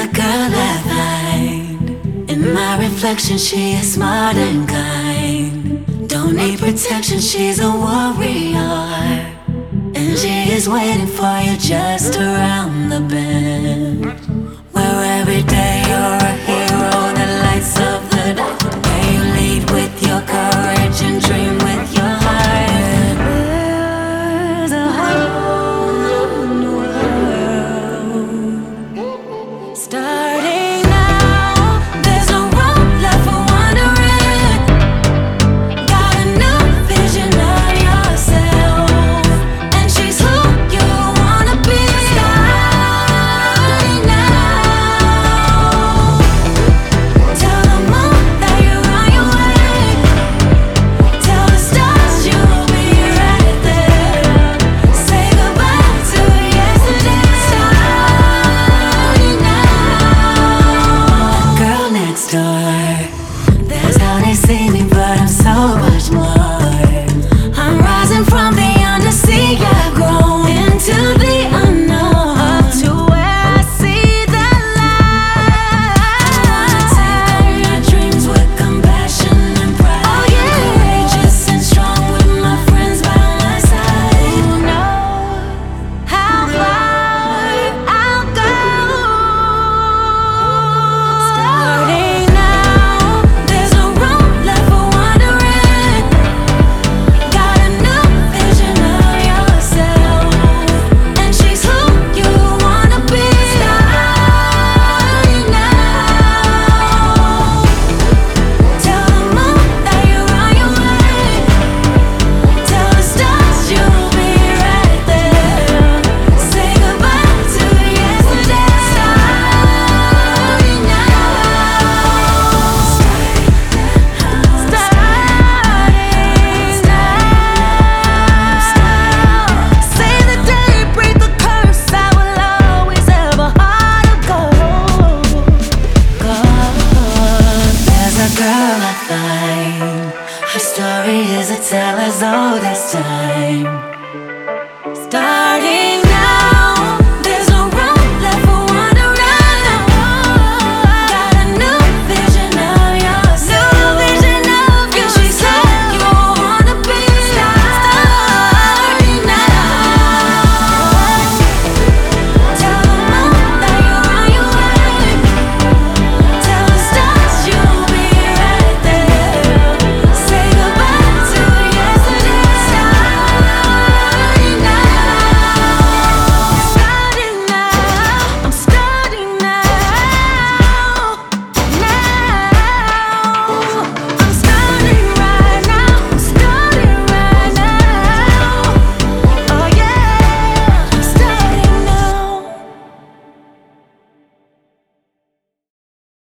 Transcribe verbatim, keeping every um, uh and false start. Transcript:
girl I find in my reflection. She is smart and kind. Don't need protection, she's a warrior. And she is waiting for you just around the bend. Where every day you're a hero, the lights of the dark. Where you lead with your courage and dream with your heart. There's a whole new world starting now. There's no room left for wandering. Got a new vision of yourself, and she's who you wanna be. Starting now. Tell the moon that you're on your way. Tell the stars you'll be right there. Say goodbye to yesterday. Starting now. Girl next door. That's how they see me, but I'm so much more. I'm rising from the undersea. I've grown into the unknown, up to where I see the light. I wanna take on my dreams with compassion and pride. Oh yeah, courageous and strong with my friends by my side. Who knows how far I'll go? Starting now. There's no room left for wandering. Got a new vision of yourself, and she's who you wanna be. Starting now. Tell the moon that you're on your way. Tell the stars you'll be right there. Say goodbye to yesterday. Starting now. Say the day, break the curse. I will always have a heart of gold. Gold. There's a girl I find. Her story is a tale as old as time. Starting